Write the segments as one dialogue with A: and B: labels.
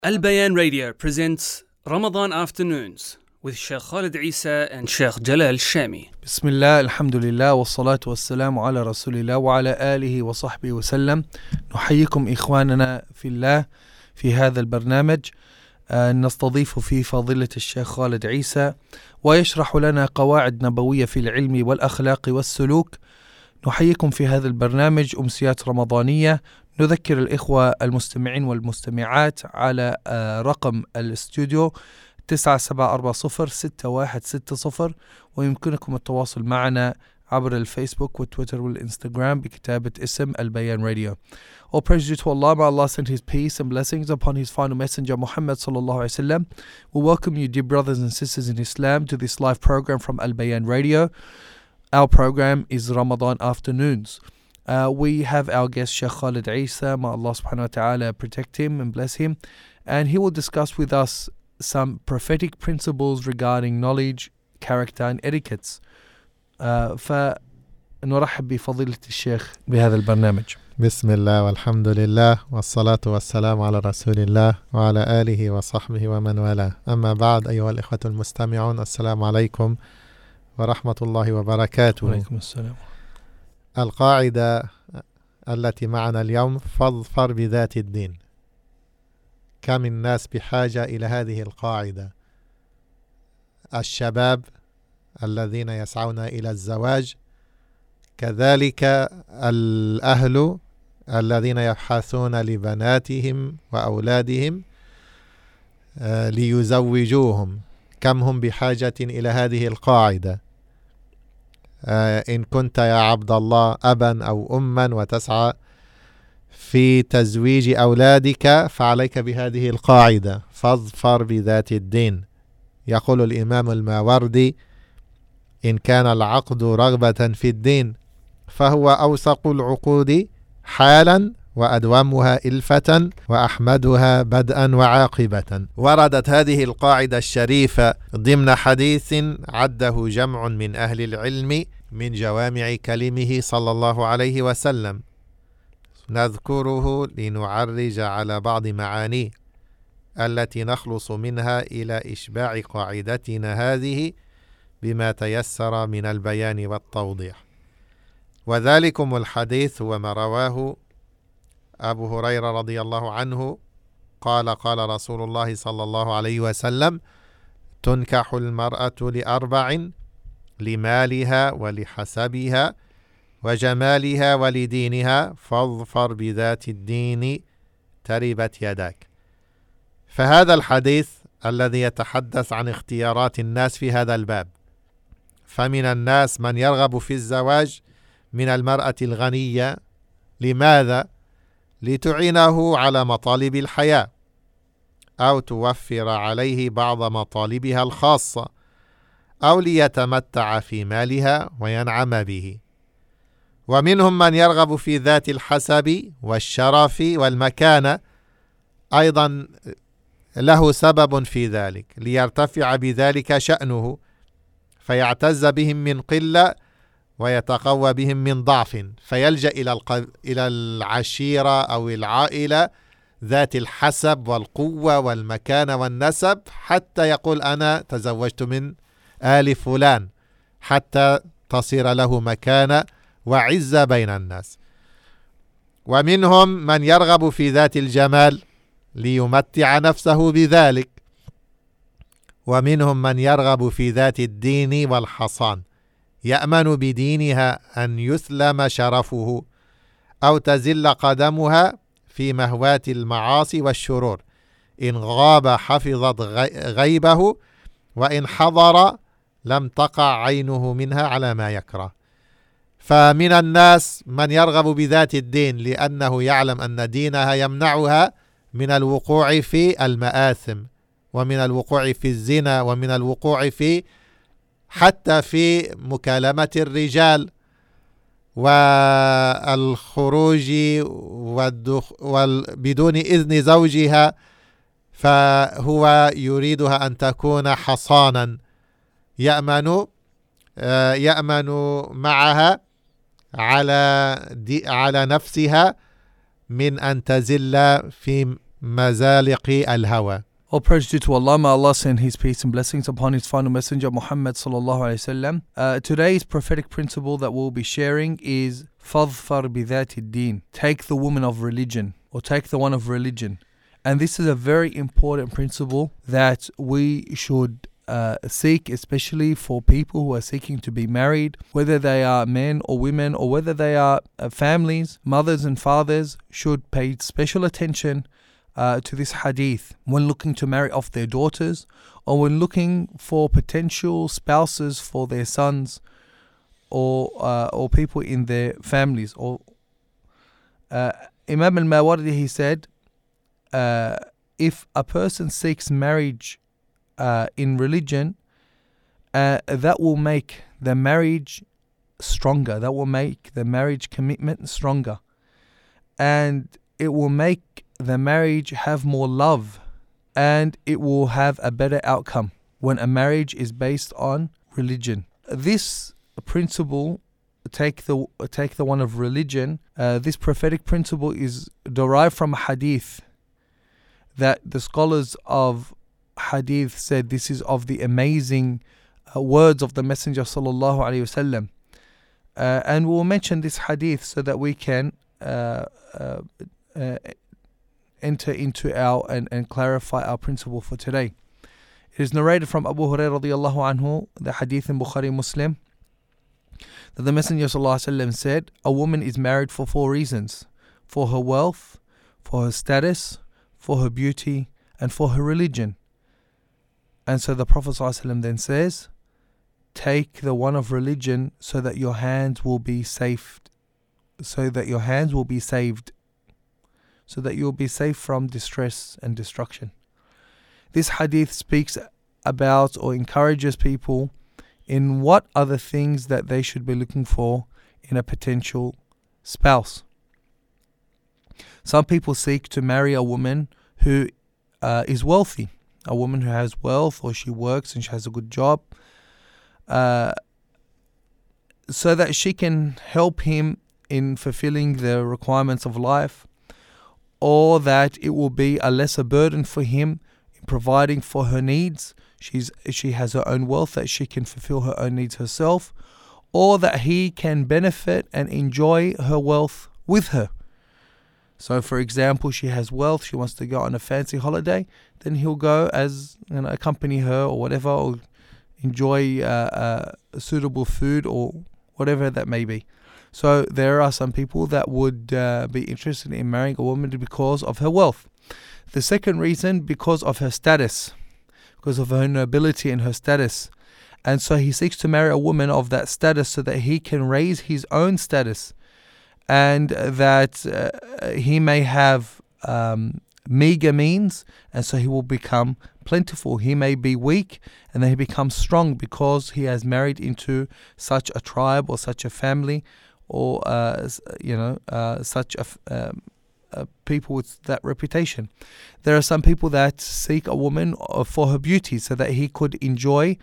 A: Al Bayan Radio presents Ramadan Afternoons with Sheikh Khalid Isa and Sheikh Jalal Shami.
B: بسم الله الحمد لله والصلاة والسلام على رسول الله وعلى آله وصحبه وسلم. نحييكم إخواننا في الله في هذا البرنامج نستضيف فيه فضيلة الشيخ خالد عيسى ويشرح لنا قواعد نبوية في العلم والأخلاق والسلوك. نحييكم في هذا البرنامج أمسيات رمضانية. نذكر الإخوة المستمعين والمستمعات على رقم الاستوديو 97406160 ويمكنكم التواصل معنا عبر الفيسبوك والتويتر والإنستغرام بكتابة اسم البيان راديو. All praise due to Allah. May Allah send His peace and blessings upon His final messenger Muhammad sallallahu alaihi wasallam. We welcome you, dear brothers and sisters in Islam, to this live program from Al Bayan Radio. Our program is Ramadan Afternoons. We have our guest Sheikh Khalid Isa. May Allah subhanahu wa ta'ala protect him and bless him. And he will discuss with us some prophetic principles regarding knowledge, character and etiquettes. فنرحب بفضيلة الشيخ بهذا البرنامج.
C: بسم الله والحمد لله والصلاة والسلام على رسول الله وعلى آله وصحبه ومن والاه. أما بعد، أيها الإخوة المستمعون، السلام عليكم ورحمة الله وبركاته.
B: وعليكم السلام.
C: القاعدة التي معنا اليوم: فاظفر بذات الدين. كم الناس بحاجة إلى هذه القاعدة؟ الشباب الذين يسعون إلى الزواج، كذلك الأهل الذين يبحثون لبناتهم وأولادهم ليزوجوهم، كم هم بحاجة إلى هذه القاعدة. إن كنت يا عبد الله أبا أو أما وتسعى في تزويج أولادك فعليك بهذه القاعدة: فاظفر بذات الدين. يقول الإمام الماوردي: إن كان العقد رغبة في الدين فهو أوثق العقود حالا وأدومها إلفة وأحمدها بدءا وعاقبة. وردت هذه القاعدة الشريفة ضمن حديث عده جمع من أهل العلم من جوامع كلمه صلى الله عليه وسلم، نذكره لنعرج على بعض معانيه التي نخلص منها إلى إشباع قاعدتنا هذه بما تيسر من البيان والتوضيح. وذلكم الحديث هو ما رواه أبو هريرة رضي الله عنه قال: قال رسول الله صلى الله عليه وسلم: تنكح المرأة لأربع: لمالها ولحسبها وجمالها ولدينها، فاظفر بذات الدين تربت يداك. فهذا الحديث الذي يتحدث عن اختيارات الناس في هذا الباب. فمن الناس من يرغب في الزواج من المرأة الغنية. لماذا؟ لتعينه على مطالب الحياة أو توفر عليه بعض مطالبها الخاصة، أو ليتمتع في مالها وينعم به. ومنهم من يرغب في ذات الحسب والشرف والمكانة، أيضا له سبب في ذلك، ليرتفع بذلك شأنه فيعتز بهم من قلة ويتقوى بهم من ضعف، فيلجأ إلى العشيرة أو العائلة ذات الحسب والقوة والمكانة والنسب، حتى يقول أنا تزوجت من آل فلان، حتى تصير له مكانة وعزة بين الناس. ومنهم من يرغب في ذات الجمال ليمتع نفسه بذلك. ومنهم من يرغب في ذات الدين والحصان، يأمن بدينها أن يسلم شرفه أو تزل قدمها في مهوات المعاصي والشرور. إن غاب حفظت غيبه، وإن حضر لم تقع عينه منها على ما يكره. فمن الناس من يرغب بذات الدين لأنه يعلم أن دينها يمنعها من الوقوع في المآثم، ومن الوقوع في الزنا، ومن الوقوع في حتى في مكالمة الرجال والخروج بدون إذن زوجها. فهو يريدها أن تكون حصانا يأمن معها على نفسها من أن تزل في مزالق الهوى.
B: All praise due to Allah. May Allah send His peace and blessings upon His final messenger Muhammad sallallahu alaihi wasallam. Today's prophetic principle that we'll be sharing is فَظْفَرْ بِذَاتِ الدِّينِ. Take the woman of religion, or take the one of religion. And this is a very important principle that we should seek, especially for people who are seeking to be married, whether they are men or women, or whether they are families, mothers and fathers, should pay special attention to this hadith when looking to marry off their daughters, or when looking for potential spouses for their sons, or people in their families. Or Imam al-Mawardi, he said, if a person seeks marriage in religion, that will make the marriage stronger, that will make the marriage commitment stronger, and it will make the marriage have more love, and it will have a better outcome when a marriage is based on religion. This principle, take the one of religion, this prophetic principle is derived from a hadith that the scholars of hadith said this is of the amazing words of the Messenger sallallahu alaihi wasallam, and we'll mention this hadith so that we can enter into our and clarify our principle for today. It is narrated from Abu Hurairah radiyallahu anhu, the hadith in Bukhari Muslim, that the Messenger sallallahu alaihi wasallam said, a woman is married for 4 reasons: for her wealth, for her status, for her beauty, and for her religion. And so the Prophet sallallahu alaihi wasallam then says, take the one of religion so that your hands will be saved, so that your hands will be saved, so that you'll be safe from distress and destruction. This hadith speaks about or encourages people in what are the things that they should be looking for in a potential spouse. Some people seek to marry a woman who is wealthy, a woman who has wealth, or she works and she has a good job, so that she can help him in fulfilling the requirements of life, or that it will be a lesser burden for him in providing for her needs. She has her own wealth that she can fulfill her own needs herself, or that he can benefit and enjoy her wealth with her. So, for example, she has wealth, she wants to go on a fancy holiday, then he'll go as, accompany her or whatever, or enjoy suitable food or whatever that may be. So there are some people that would be interested in marrying a woman because of her wealth. The second reason, because of her status, because of her nobility and her status. And so he seeks to marry a woman of that status so that he can raise his own status, and that he may have meager means, and so he will become plentiful. He may be weak, and then he becomes strong because he has married into such a tribe or such a family, or such a people with that reputation. There are some people that seek a woman for her beauty so that he could enjoy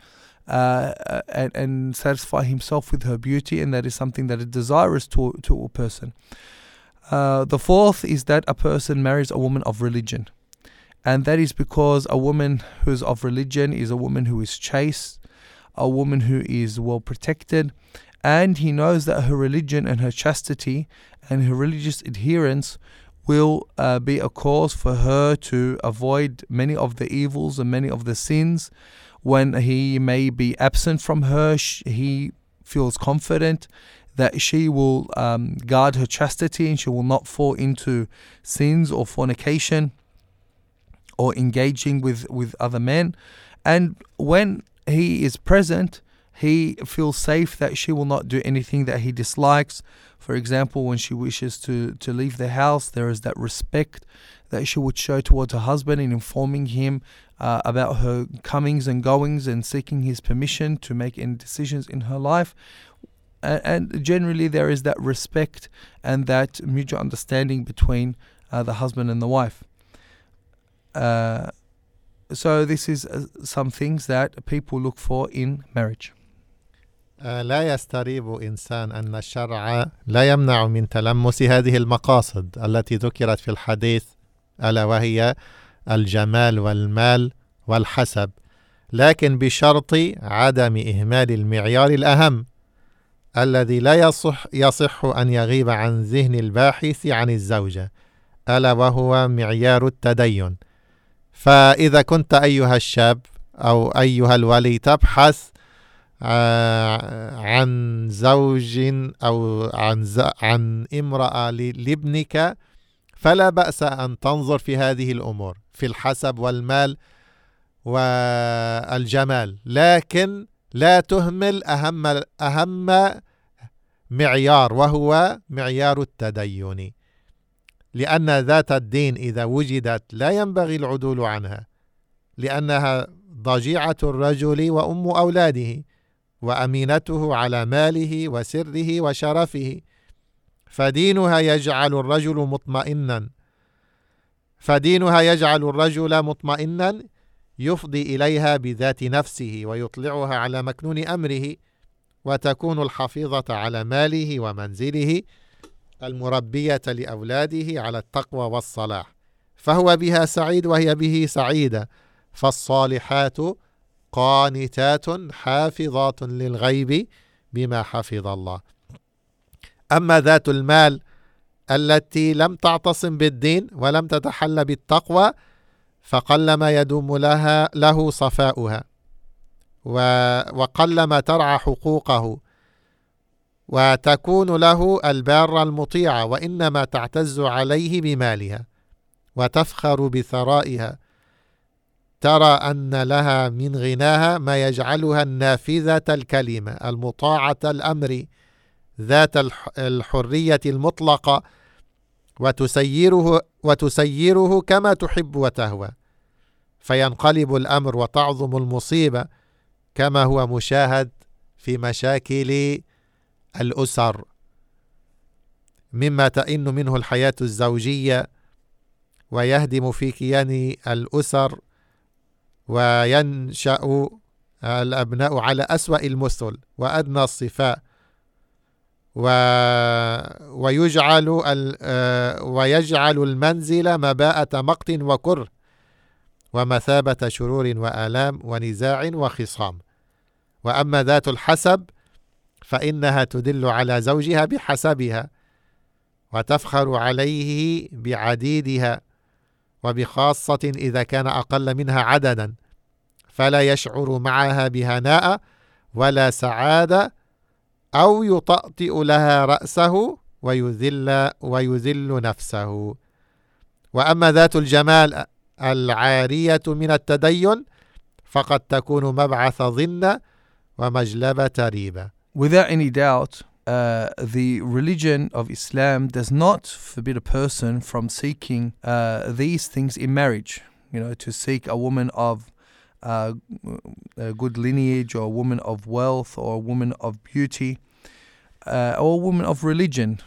B: and satisfy himself with her beauty, and that is something that is desirous to a person. The fourth is that a person marries a woman of religion, and that is because a woman who is of religion is a woman who is chaste, a woman who is well protected, and he knows that her religion and her chastity and her religious adherence will be a cause for her to avoid many of the evils and many of the sins. When he may be absent from her, he feels confident that she will guard her chastity and she will not fall into sins or fornication or engaging with other men. And when he is present, he feels safe that she will not do anything that he dislikes. For example, when she wishes to leave the house, there is that respect that she would show towards her husband in informing him about her comings and goings and seeking his permission to make any decisions in her life. And generally there is that respect and that mutual understanding between the husband and the wife. So this is some things that people look for in marriage.
C: لا يستريب إنسان أن الشرع لا يمنع من تلمس هذه المقاصد التي ذكرت في الحديث ألا وهي الجمال والمال والحسب، لكن بشرط عدم إهمال المعيار الأهم الذي لا يصح أن يغيب عن ذهن الباحث عن الزوجة، ألا وهو معيار التدين. فإذا كنت أيها الشاب أو أيها الولي تبحث عن زوج أو عن امرأة لابنك، فلا بأس أن تنظر في هذه الأمور، في الحسب والمال والجمال، لكن لا تهمل أهم معيار، وهو معيار التدين، لأن ذات الدين إذا وجدت لا ينبغي العدول عنها، لأنها ضجيعة الرجل وأم أولاده وأمينته على ماله وسره وشرفه، فدينها يجعل الرجل مطمئنا يفضي إليها بذات نفسه ويطلعها على مكنون أمره، وتكون الحفيظة على ماله ومنزله، المربية لأولاده على التقوى والصلاح، فهو بها سعيد وهي به سعيدة. فالصالحات قانتات حافظات للغيب بما حفظ الله. أما ذات المال التي لم تعتصم بالدين ولم تتحل بالتقوى، فقلما يدوم له صفاؤها، وقلما ترعى حقوقه وتكون له البارة المطيعة، وإنما تعتز عليه بمالها وتفخر بثرائها، ترى أن لها من غناها ما يجعلها النافذة الكلمة المطاعة الأمر ذات الحرية المطلقة، وتسيره كما تحب وتهوى، فينقلب الأمر وتعظم المصيبة، كما هو مشاهد في مشاكل الأسر، مما تئن منه الحياة الزوجية ويهدم في كيان الأسر، وينشأ الأبناء على أسوأ المثل وأدنى الصفاء، ويجعل المنزل مباءة مقت وكره ومثابة شرور وآلام ونزاع وخصام. وأما ذات الحسب فإنها تدل على زوجها بحسبها، وتفخر عليه بعديدها، وبخاصة إذا كان أقل منها عددا، فلا يشعر معها بهناء ولا سعادة، أو يطأطئ لها رأسه ويذل نفسه. وأما ذات الجمال العارية من التدين فقد تكون مبعث ظن ومجلبة ريبة.
B: Without any doubt, the religion of Islam does not forbid a person from seeking these things in marriage. To seek a woman of a good lineage, or a woman of wealth, or a woman of beauty, or a woman of religion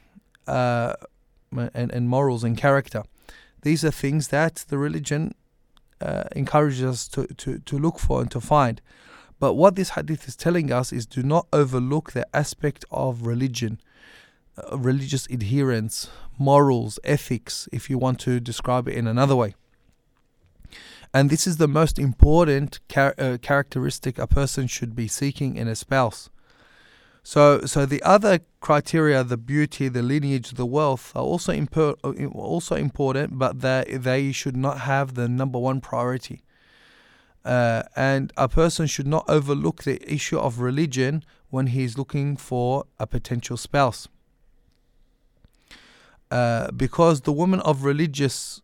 B: and morals and character. These are things that the religion encourages us to look for and to find. But what this hadith is telling us is, do not overlook the aspect of religion, religious adherence, morals, ethics, if you want to describe it in another way. And this is the most important characteristic a person should be seeking in a spouse. So the other criteria, the beauty, the lineage, the wealth, are also important, but they should not have the number one priority. And a person should not overlook the issue of religion when he's looking for a potential spouse. Because the woman of religious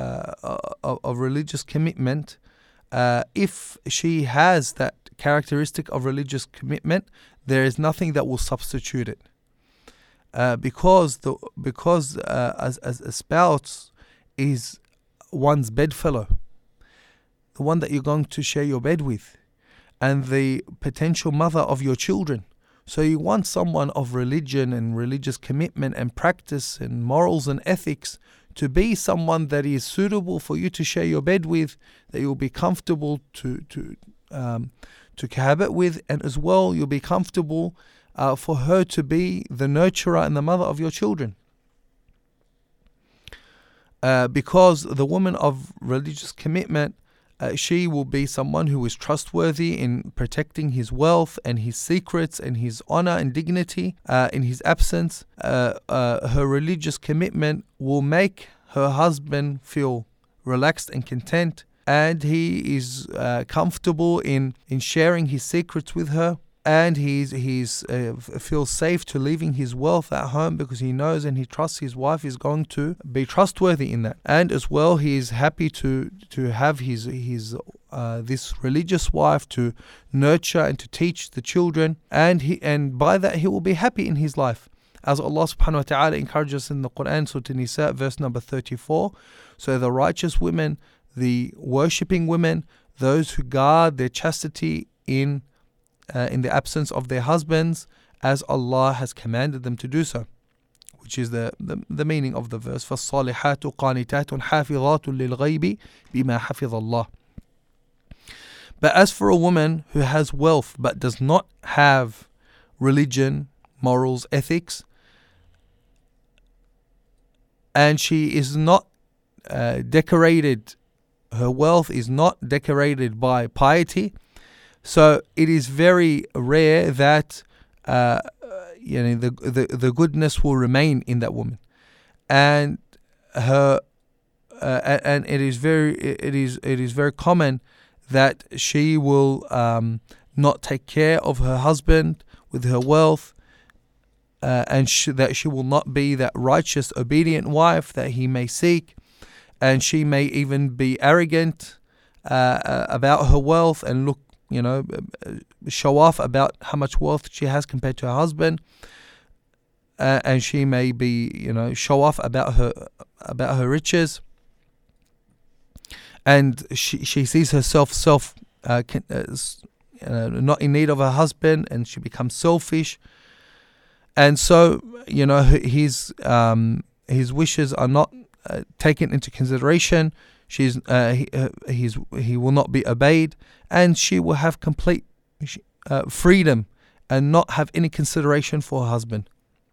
B: commitment, if she has that characteristic of religious commitment, there is nothing that will substitute it. Because as a spouse is one's bedfellow, the one that you're going to share your bed with, and the potential mother of your children. So you want someone of religion and religious commitment and practice and morals and ethics to be someone that is suitable for you to share your bed with, that you'll be comfortable to cohabit with, and as well you'll be comfortable for her to be the nurturer and the mother of your children. because the woman of religious commitment, she will be someone who is trustworthy in protecting his wealth and his secrets and his honor and dignity in his absence. Her religious commitment will make her husband feel relaxed and content, and he is comfortable in sharing his secrets with her, and he feels safe to leaving his wealth at home because he knows and he trusts his wife is going to be trustworthy in that. And as well, he is happy to have his this religious wife to nurture and to teach the children, and by that he will be happy in his life. As Allah subhanahu wa ta'ala encourages us in the Quran, Surah An-Nisa, verse number 34. So the righteous women, the worshipping women, those who guard their chastity in the absence of their husbands, as Allah has commanded them to do so, which is the meaning of the verse. فَالصَّالِحَاتُ قَانِتَاتٌ حَافِظَاتٌ لِلْغَيْبِ بِمَا حَفِظَ اللَّهِ. But as for a woman who has wealth but does not have religion, morals, ethics, and she is not decorated, her wealth is not decorated by piety, so it is very rare that the goodness will remain in that woman, and her and it is very common that she will not take care of her husband with her wealth, and that she will not be that righteous, obedient wife that he may seek, and she may even be arrogant about her wealth and show off about how much wealth she has compared to her husband, and she may be show off about her riches, and she sees herself not in need of her husband, and she becomes selfish, and so his wishes are not taken into consideration. He will not be obeyed, and she will have complete freedom and not have any consideration for her husband.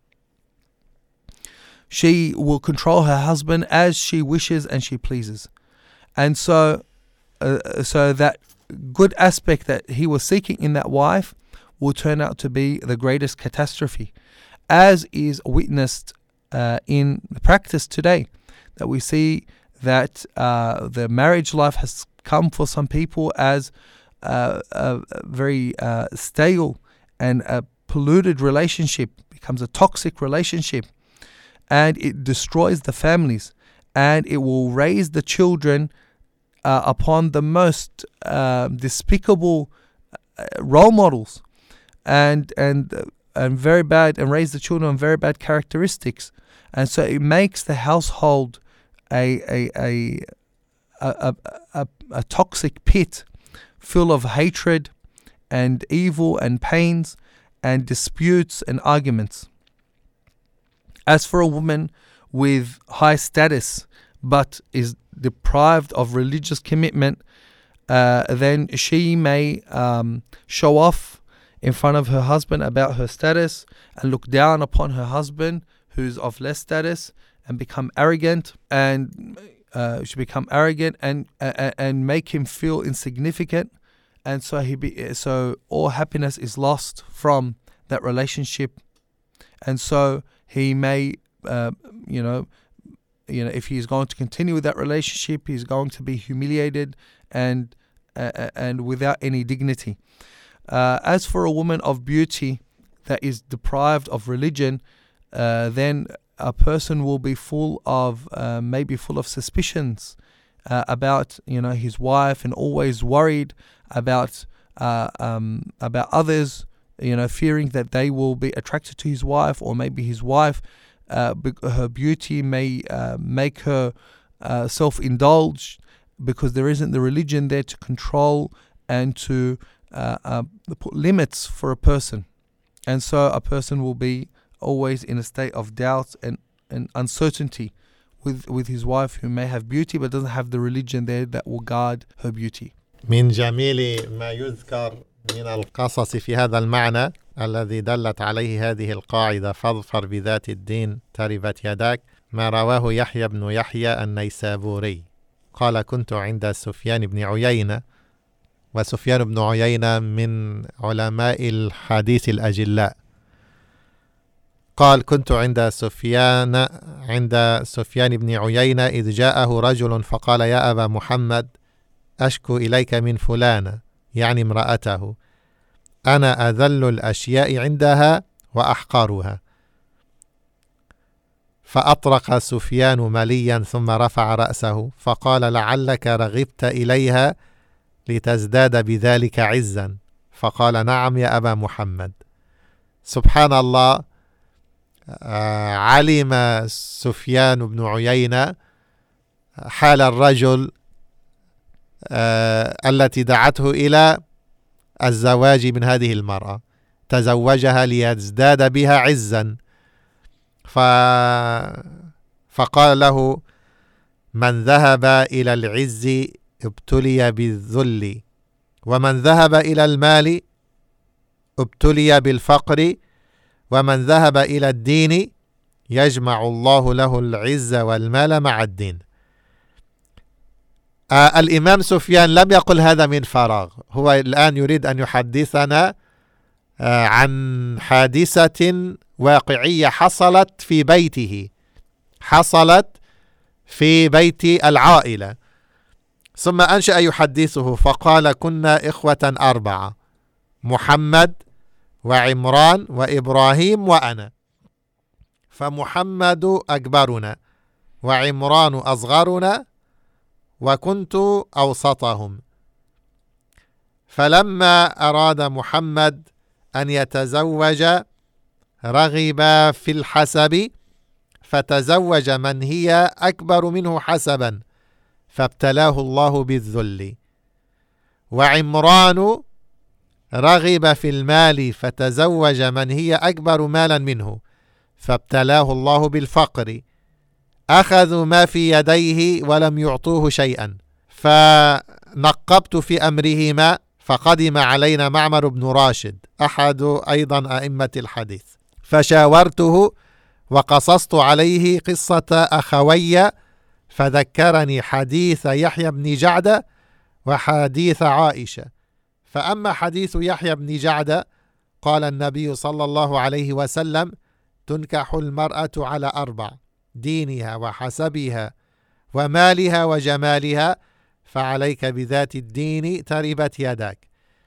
B: She will control her husband as she wishes and she pleases, and so that good aspect that he was seeking in that wife will turn out to be the greatest catastrophe, as is witnessed in the practice today, that we see that the marriage life has come for some people as a very stale and a polluted relationship, becomes a toxic relationship, and it destroys the families, and it will raise the children upon the most despicable role models, and very bad, and raise the children on very bad characteristics, and so it makes the household a toxic pit full of hatred and evil and pains and disputes and arguments. As for a woman with high status but is deprived of religious commitment, then she may show off in front of her husband about her status and look down upon her husband who's of less status, and become arrogant, and and make him feel insignificant, and so all happiness is lost from that relationship, and so he may if he's going to continue with that relationship, he's going to be humiliated and without any dignity. As for a woman of beauty that is deprived of religion, then a person will be full of suspicions about his wife, and always worried about others, fearing that they will be attracted to his wife, or maybe his wife, her beauty may make her self-indulge, because there isn't the religion there to control and to put limits for a person, and so a person will be always in a state of doubt and uncertainty with his wife, who may have beauty but doesn't have the religion there that will guard her beauty.
C: من جميل ما يذكر من القصص في هذا المعنى الذي دلت عليه هذه القاعدة: فاظفر بذات الدين تربت يداك. ما رواه يحيى بن يحيى النيسابوري قال كنت عند سفيان بن عيينة، وسفيان بن عيينة من علماء الحديث الأجلاء. قال كنت عند سفيان بن عيينة إذ جاءه رجل فقال يا أبا محمد أشكو إليك من فلانة، يعني امرأته، أنا أذل الأشياء عندها وأحقرها. فأطرق سفيان مليا ثم رفع رأسه فقال لعلك رغبت إليها لتزداد بذلك عزا. فقال نعم يا أبا محمد. سبحان الله، علم سفيان بن عيينة حال الرجل التي دعته إلى الزواج من هذه المرأة، تزوجها ليزداد بها عزا. فقال له من ذهب إلى العز ابتلي بالذل، ومن ذهب إلى المال ابتلي بالفقر، ومن ذهب إلى الدين يجمع الله له العز والمال مع الدين. الإمام سفيان لم يقل هذا من فراغ، هو الآن يريد أن يحدثنا عن حادثة واقعية حصلت في بيته، حصلت في بيت العائلة. ثم أنشأ يحدثه فقال كنا إخوة 4، محمد وعمران وإبراهيم وأنا، فمحمد أكبرنا وعمران أصغرنا وكنت أوسطهم. فلما أراد محمد أن يتزوج رغب في الحسب فتزوج من هي أكبر منه حسبا فابتلاه الله بالذل. وعمران رغب في المال فتزوج من هي أكبر مالا منه فابتلاه الله بالفقر. أخذوا ما في يديه ولم يعطوه شيئا، فنقبت في أمرهما فقدم علينا معمر بن راشد أحد أيضا أئمة الحديث، فشاورته وقصصت عليه قصة أخوي، فذكرني حديث يحيى بن جعدة وحديث عائشة. فأما حديث يحيى بن جعدة قال النبي صلى الله عليه وسلم تنكح المرأة على 4: دينها وحسبها ومالها وجمالها، فعليك بذات الدين تربت يداك.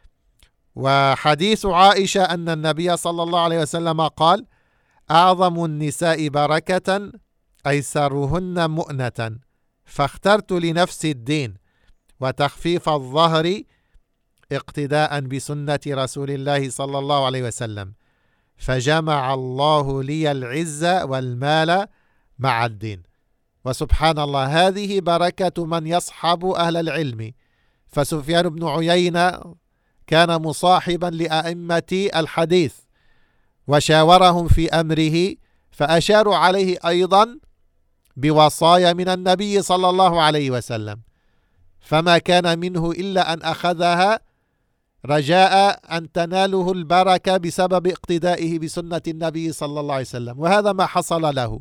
C: وحديث عائشة أن النبي صلى الله عليه وسلم قال أعظم النساء بركة أيسرهن مؤنة، فاخترت لنفسي الدين وتخفيف الظهر اقتداء بسنة رسول الله صلى الله عليه وسلم، فجمع الله لي العز والمال مع الدين. وسبحان الله، هذه بركة من يصحب أهل العلم. فسفيان بن عيينة كان مصاحبا لأئمة الحديث وشاورهم في أمره، فأشاروا عليه أيضا بوصايا من النبي صلى الله عليه وسلم، فما كان منه إلا أن أخذها رجاء أن تناله البركة بسبب اقتدائه بسنة النبي صلى الله عليه وسلم. وهذا ما حصل له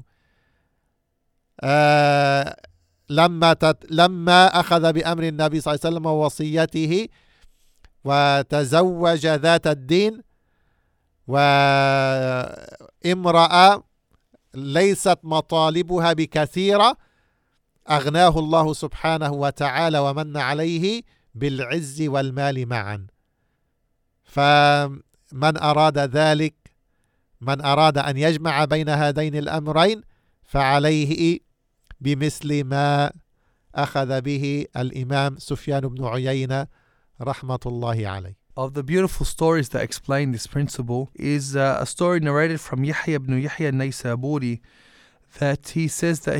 C: لما أخذ بأمر النبي صلى الله عليه وسلم ووصيته وتزوج ذات الدين، وامرأة ليست مطالبها بكثيرة أغناه الله سبحانه وتعالى ومن عليه بالعز والمال معا. فمن أراد ذلك، من أراد أن يجمع بين هذين الأمرين، فعليه بمثل ما أخذ به الإمام سفيان بن عيينة رحمة الله عليه.
B: Of the beautiful stories that explain this principle is a story narrated from Yahya ibn Yahya al-Naysaburi, that he says that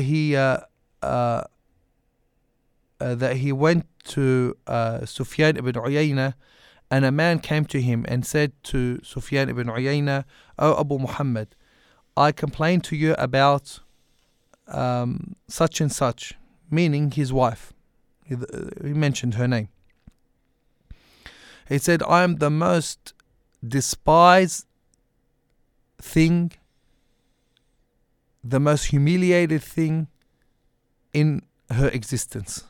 B: he went to Sufyan ibn Uyayna, and a man came to him and said to Sufyan ibn Uyayna, "O Abu Muhammad, I complained to you about such and such," meaning his wife. He mentioned her name. He said, "I am the most despised thing the most humiliated thing in her existence.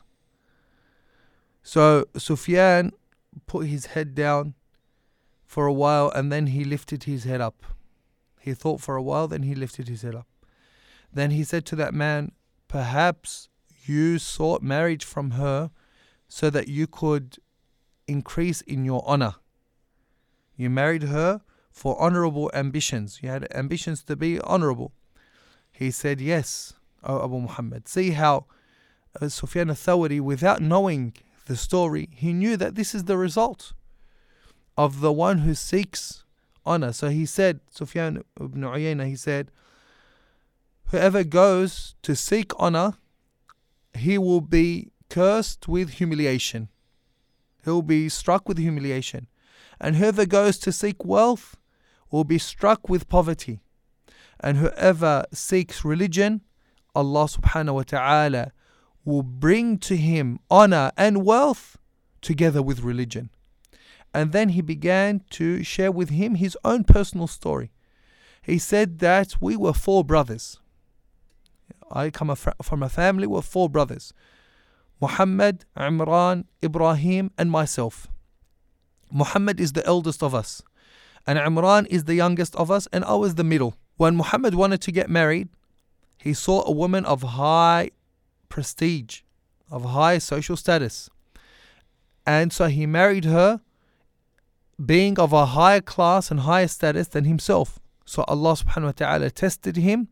B: So Sufyan put his head down for a while, and then he lifted his head up. He thought for a while, then he lifted his head up. Then he said to that man, perhaps you sought marriage from her so that you could increase in your honor. You married her for honorable ambitions. You had ambitions to be honorable. He said, yes, O Abu Muhammad. See how Sufyan al-Thawri, without knowing the story, he knew that this is the result of the one who seeks honor. So he said, Sufyan ibn Uyayna, he said, whoever goes to seek honor, he will be cursed with humiliation. He will be struck with humiliation. And whoever goes to seek wealth will be struck with poverty. And whoever seeks religion, Allah subhanahu wa ta'ala will bring to him honor and wealth together with religion. And then he began to share with him his own personal story. He said that we were 4 brothers. I come from a family with 4 brothers. Muhammad, Imran, Ibrahim and myself. Muhammad is the eldest of us. And Imran is the youngest of us, and I was the middle. When Muhammad wanted to get married, he saw a woman of high prestige, of high social status. And so he married her, being of a higher class and higher status than himself. So Allah subhanahu wa ta'ala tested him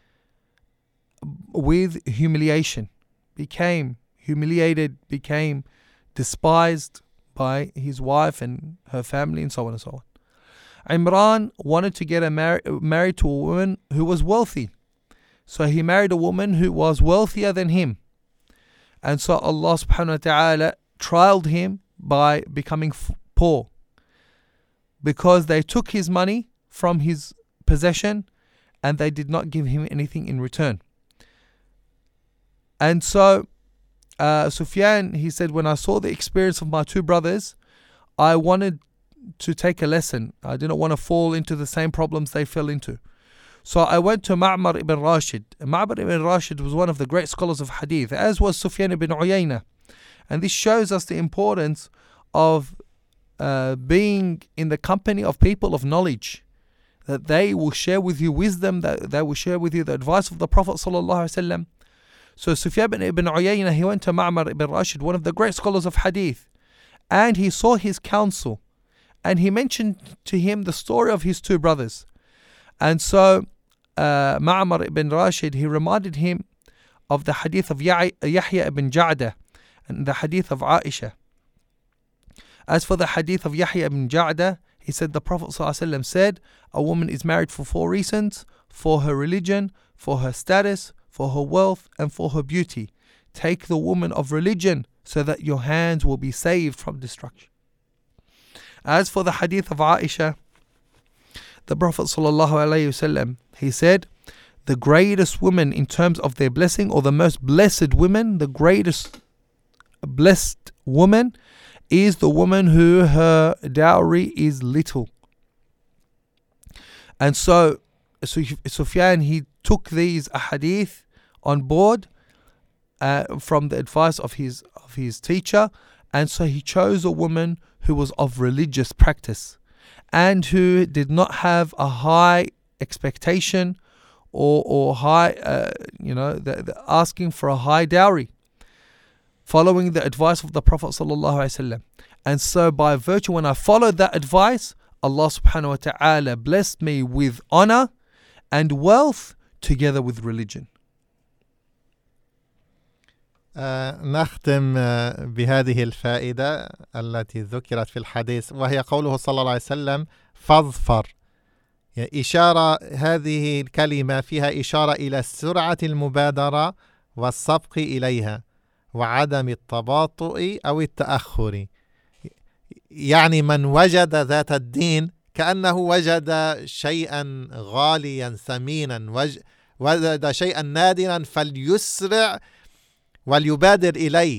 B: with humiliation. Became humiliated, became despised by his wife and her family, and so on and so on. Imran wanted to get married to a woman who was wealthy. So he married a woman who was wealthier than him. And so Allah subhanahu wa ta'ala trialed him by becoming poor, because they took his money from his possession and they did not give him anything in return. And so Sufyan, he said, when I saw the experience of my 2 brothers, I wanted to take a lesson. I didn't want to fall into the same problems they fell into. So I went to Ma'mar ibn Rashid. Ma'mar ibn Rashid was one of the great scholars of hadith, as was Sufyan ibn Uyayna. And this shows us the importance of being in the company of people of knowledge, that they will share with you wisdom, that they will share with you the advice of the Prophet ﷺ. So Sufyan ibn Uyayna, he went to Ma'mar ibn Rashid, one of the great scholars of hadith, and he saw his counsel, and he mentioned to him the story of his 2 brothers. And so Ma'mar ibn Rashid, he reminded him of the hadith of Yahya ibn Ja'dah and the hadith of Aisha. As for the hadith of Yahya ibn Ja'dah, he said the Prophet ﷺ said, a woman is married for 4 reasons: for her religion, for her status, for her wealth, and for her beauty. Take the woman of religion so that your hands will be saved from destruction. As for the hadith of Aisha, the Prophet ﷺ, he said, the greatest women in terms of their blessing, or the most blessed women, the greatest blessed woman is the woman who her dowry is little. And so Sufyan, he took these ahadith on board from the advice of his teacher, and so he chose a woman who was of religious practice and who did not have a high expectation or high, asking for a high dowry, following the advice of the Prophet ﷺ. And so by virtue, when I followed that advice, Allah subhanahu wa ta'ala blessed me with honor and wealth together with religion.
C: نختم بهذه الفائدة التي ذكرت في الحديث، وهي قوله صلى الله عليه وسلم فاظفر. إشارة، هذه الكلمة فيها إشارة إلى سرعة المبادرة والسبق إليها وعدم التباطؤ أو التأخر. يعني من وجد ذات الدين كأنه وجد شيئا غاليا ثمينا، وجد شيئا نادرا، فليسرع وليبادر إليه،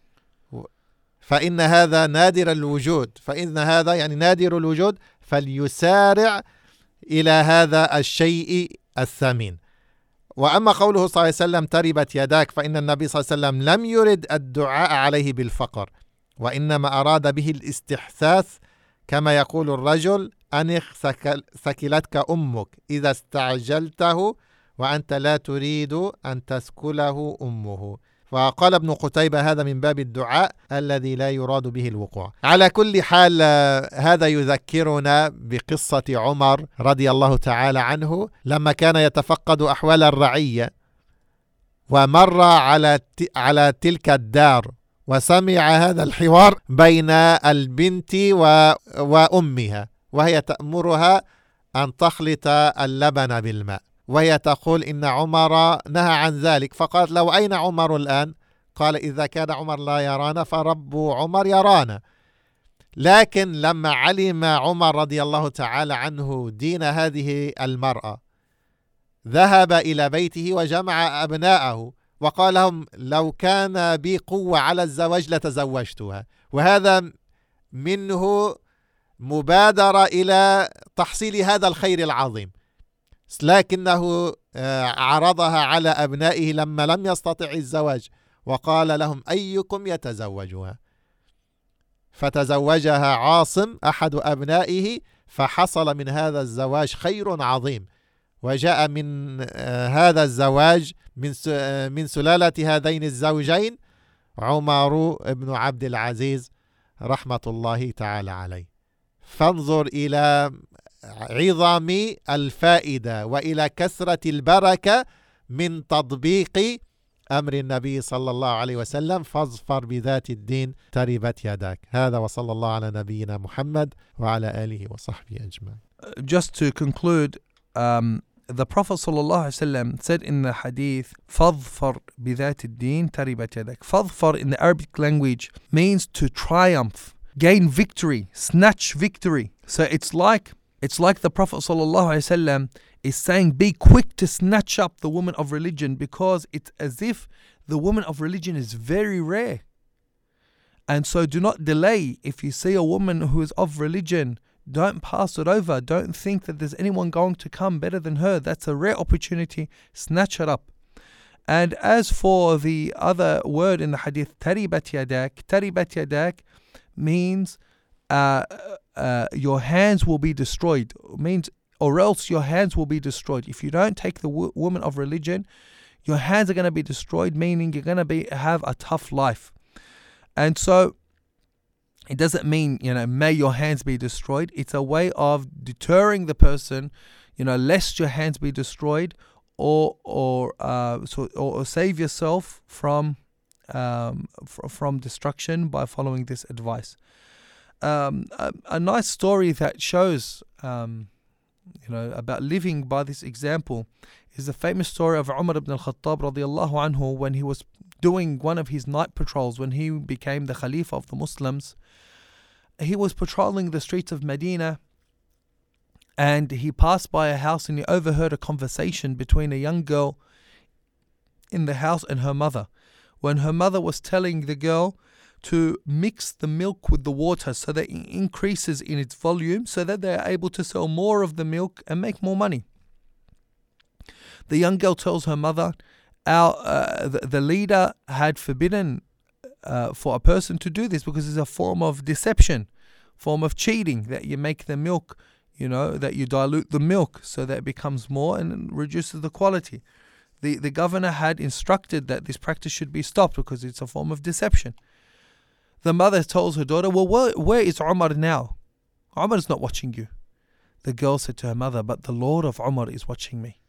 C: فإن هذا نادر الوجود، فإن هذا يعني نادر وأما قوله صلى الله عليه وسلم تربت يداك، فإن النبي صلى الله عليه وسلم لم يرد الدعاء عليه بالفقر، وإنما أراد به الاستحثاث، كما يقول الرجل أنخ ثكلتك أمك إذا استعجلته وأنت لا تريد أن تسكله أمه. وقال ابن قتيبة هذا من باب الدعاء الذي لا يراد به الوقوع. على كل حال هذا يذكرنا بقصة عمر رضي الله تعالى عنه لما كان يتفقد أحوال الرعية، ومر على تلك الدار وسمع هذا الحوار بين البنت وأمها، وهي تأمرها أن تخلط اللبن بالماء، وهي تقول إن عمر نهى عن ذلك. فقالت لو أين عمر الآن؟ قال إذا كان عمر لا يرانا فرب عمر يرانا. لكن لما علم عمر رضي الله تعالى عنه دين هذه المرأة، ذهب إلى بيته وجمع أبناءه وقال لهم لو كان بي قوة على الزواج لتزوجتها. وهذا منه مبادرة إلى تحصيل هذا الخير العظيم، لكنه عرضها على أبنائه لما لم يستطع الزواج، وقال لهم أيكم يتزوجها؟ فتزوجها عاصم أحد أبنائه، فحصل من هذا الزواج خير عظيم، وجاء من هذا الزواج من سلالة هذين الزوجين عمر بن عبد العزيز رحمة الله تعالى عليه. فانظر إلى عظم الفائدة وإلى كثرة البركة من تطبيق أمر النبي صلى الله عليه وسلم، فاظفر بذات الدين تربت يداك. هذا وصلى الله على نبينا محمد وعلى آله وصحبه أجمعين.
B: Just to conclude, the Prophet sallallahu alaihi wasallam said in the hadith, فاظفر بذات الدين تربت يداك. فاظفر in the Arabic language means to triumph, gain victory, snatch victory. So it's like the Prophet sallallahu alaihi wasallam is saying, be quick to snatch up the woman of religion, because it's as if the woman of religion is very rare. And so do not delay. If you see a woman who is of religion, don't pass it over. Don't think that there's anyone going to come better than her. That's a rare opportunity. Snatch it up. And as for the other word in the hadith, taribat yadak means your hands will be destroyed. It means, or else your hands will be destroyed. If you don't take the woman of religion, your hands are going to be destroyed, meaning you're going to have a tough life. And so it doesn't mean, may your hands be destroyed. It's a way of deterring the person, lest your hands be destroyed, or save yourself from destruction by following this advice. A nice story that shows about living by this example is the famous story of Umar ibn al-Khattab radiyallahu anhu, when he was doing one of his night patrols, when he became the Khalifa of the Muslims. He was patrolling the streets of Medina, and he passed by a house and he overheard a conversation between a young girl in the house and her mother, when her mother was telling the girl to mix the milk with the water so that it increases in its volume, so that they are able to sell more of the milk and make more money. The young girl tells her mother, the leader had forbidden for a person to do this, because it's a form of deception, form of cheating, that you make the milk, that you dilute the milk so that it becomes more and reduces the quality. The governor had instructed that this practice should be stopped because it's a form of deception. The mother tells her daughter, well, where is Umar now? Umar is not watching you. The girl said to her mother, but the Lord of Umar is watching me.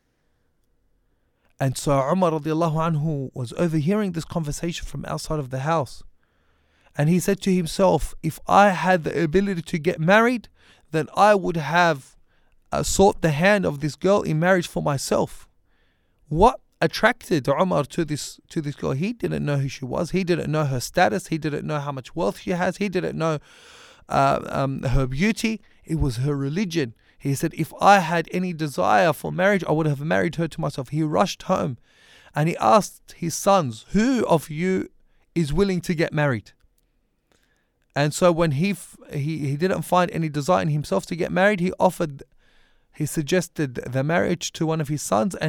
B: And so Umar radiallahu anhu was overhearing this conversation from outside of the house. And he said to himself, if I had the ability to get married, then I would have sought the hand of this girl in marriage for myself. What attracted Umar to this girl? He didn't know who she was. He didn't know her status. He didn't know how much wealth she has. He didn't know her beauty. It was her religion. He said, if I had any desire for marriage, I would have married her to myself. He rushed home and he asked his sons, who of you is willing to get married? And so when he didn't find any desire in himself to get married, he suggested the marriage to one of his sons, and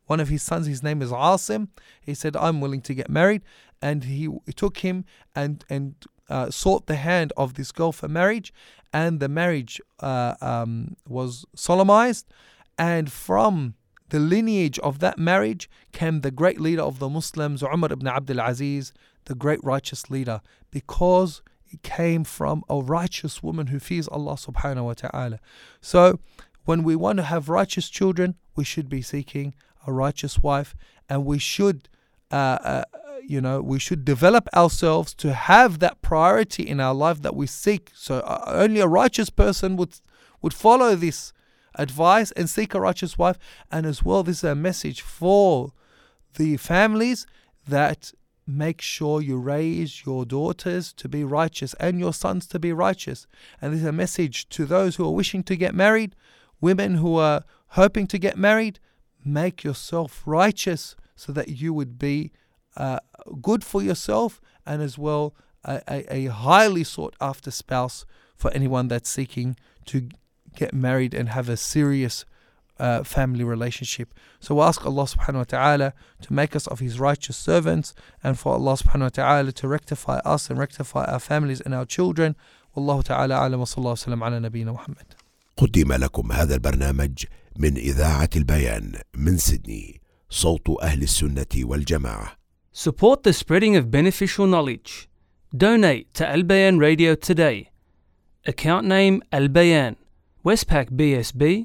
B: one of his sons, his name is Asim. He said, I'm willing to get married. And he took him and sought the hand of this girl for marriage. And the marriage was solemnized. And from the lineage of that marriage came the great leader of the Muslims, Umar ibn Abdul Aziz, the great righteous leader, because it came from a righteous woman who fears Allah subhanahu wa ta'ala. So when we want to have righteous children, we should be seeking a righteous wife, and we should we should develop ourselves to have that priority in our life that we seek. So only a righteous person would follow this advice and seek a righteous wife. And as well, this is a message for the families that make sure you raise your daughters to be righteous and your sons to be righteous. And this is a message to those who are wishing to get married, women who are hoping to get married. Make yourself righteous so that you would be good for yourself, and as well a highly sought after spouse for anyone that's seeking to get married and have a serious family relationship. So we ask Allah subhanahu wa ta'ala to make us of his righteous servants, and for Allah subhanahu wa ta'ala to rectify us and rectify our families and our children. Wallahu ta'ala a'lam, wa sallallahu sallam ala nabiyyina Muhammad.
D: قدم لكم هذا البرنامج من إذاعة البيان من سيدني، صوت أهل السنة والجماعة.
A: Support the spreading of beneficial knowledge. Donate to Al Bayan Radio today. Account name Al Bayan, Westpac BSB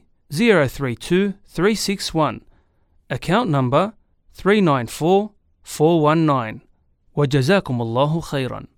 A: 032361. Account number 394419. وجزاكم الله خيرا.